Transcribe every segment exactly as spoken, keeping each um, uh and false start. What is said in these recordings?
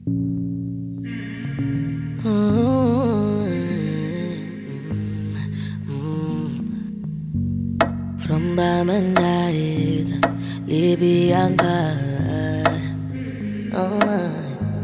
From Bamandait, Libyanka. Oh,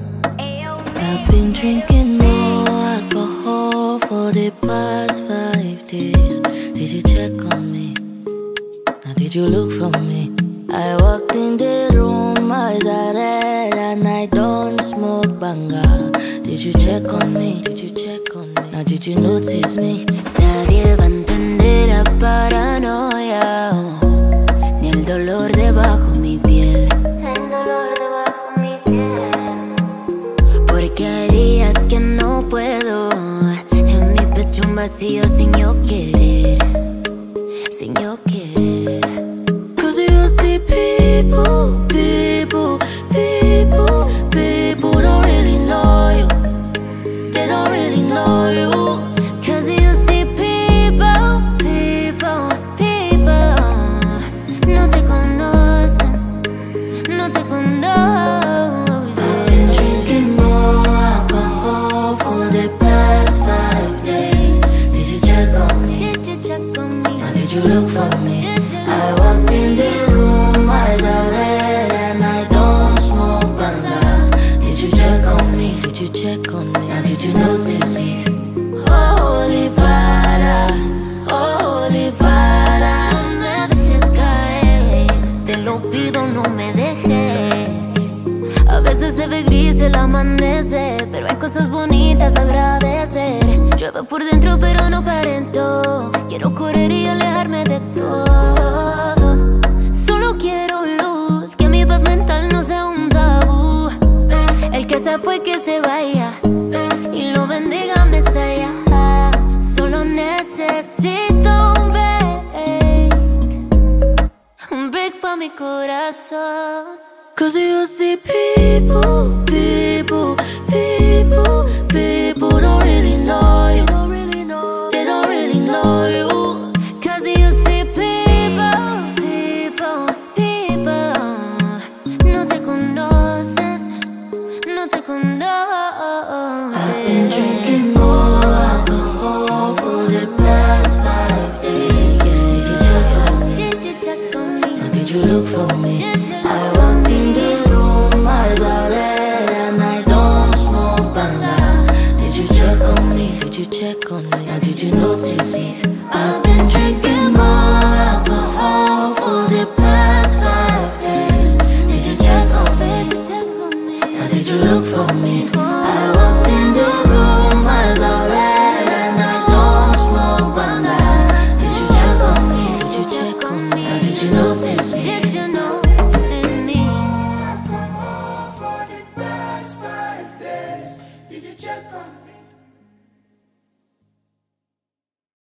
I've been drinking more alcohol for the past five days. Did you check on me? Now did you look for me? I walked in the room, eyes are red, and I don't smoke banga. Did you check on me? Did you check on me? Now did you notice me? Nadie va a entender la paranoia, oh, ni el dolor debajo mi piel. El dolor debajo mi piel. Porque hay días que no puedo, en mi pecho un vacío sin yo querer, sin yo querer. Cause you see people, people, people, people don't really know you. They don't really know you. Cause you see people, people, people, no te conocen, no te conocen. I've been drinking more alcohol for the past five days. Did you check on me? Did you check on me? Or did you look for me? I walked in the room, eyes are red, and I don't smoke banga. Did you check on me? Did you check on me? Or did you notice me? Holy Father, Holy Father, No me dejes caer, te lo pido, no me dejes. A veces se ve gris el amanecer, pero hay cosas bonitas a agradecer. Llueve por dentro pero no aparento, quiero correr y alejarme de todo. Solo quiero luz, que mi paz mental no sea un tabú. El que se fue que se vaya, y lo bendiga Mesías. Solo necesito un break, un break pa' mi corazón. cause you see people,